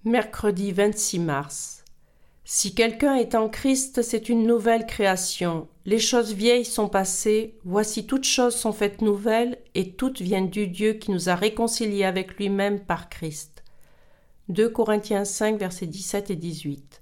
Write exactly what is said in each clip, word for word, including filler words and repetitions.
Mercredi vingt-six mars. Si quelqu'un est en Christ, c'est une nouvelle création. Les choses vieilles sont passées, voici toutes choses sont faites nouvelles, et toutes viennent du Dieu qui nous a réconciliés avec lui-même par Christ. deux Corinthiens cinq, versets dix-sept et dix-huit.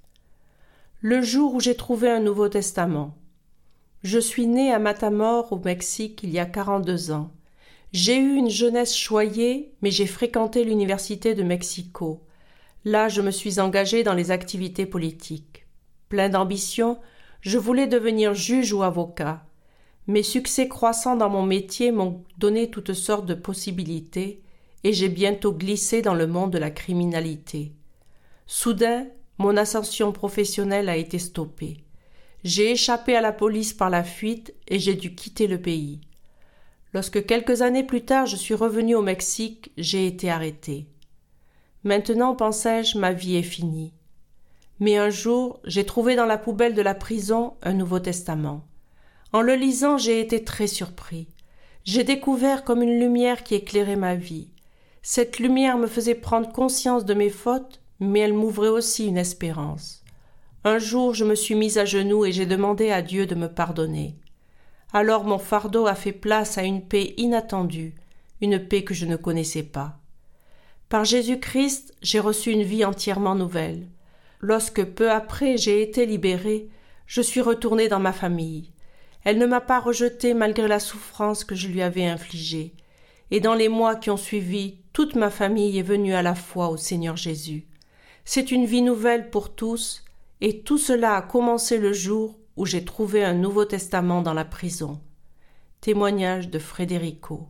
Le jour où j'ai trouvé un Nouveau Testament. Je suis né à Matamoros, au Mexique, il y a quarante-deux ans. J'ai eu une jeunesse choyée, mais j'ai fréquenté l'université de Mexico. Là, je me suis engagé dans les activités politiques. Plein d'ambition, je voulais devenir juge ou avocat. Mes succès croissants dans mon métier m'ont donné toutes sortes de possibilités et j'ai bientôt glissé dans le monde de la criminalité. Soudain, mon ascension professionnelle a été stoppée. J'ai échappé à la police par la fuite et j'ai dû quitter le pays. Lorsque quelques années plus tard je suis revenu au Mexique, j'ai été arrêté. Maintenant, pensais-je, ma vie est finie. Mais un jour, j'ai trouvé dans la poubelle de la prison un Nouveau Testament. En le lisant, j'ai été très surpris. J'ai découvert comme une lumière qui éclairait ma vie. Cette lumière me faisait prendre conscience de mes fautes, mais elle m'ouvrait aussi une espérance. Un jour, je me suis mise à genoux et j'ai demandé à Dieu de me pardonner. Alors mon fardeau a fait place à une paix inattendue, une paix que je ne connaissais pas. Par Jésus-Christ, j'ai reçu une vie entièrement nouvelle. Lorsque peu après j'ai été libérée, je suis retournée dans ma famille. Elle ne m'a pas rejetée malgré la souffrance que je lui avais infligée. Et dans les mois qui ont suivi, toute ma famille est venue à la foi au Seigneur Jésus. C'est une vie nouvelle pour tous, et tout cela a commencé le jour où j'ai trouvé un Nouveau Testament dans la prison. Témoignage de Frédérico.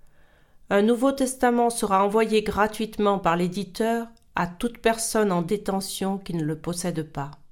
Un Nouveau Testament sera envoyé gratuitement par l'éditeur à toute personne en détention qui ne le possède pas.